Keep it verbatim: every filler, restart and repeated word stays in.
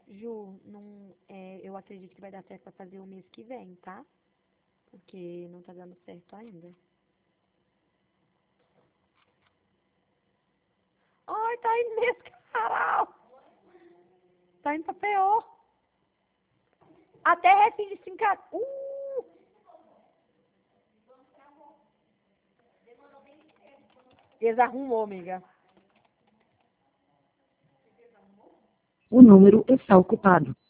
Ju, não, é, eu acredito que vai dar certo pra fazer o mês que vem, tá? Porque não tá dando certo ainda. Ai, tá indo mesmo, caralho! Tá indo pra pior. Até refim de cinco. Uh! Desarrumou, amiga. O número está ocupado.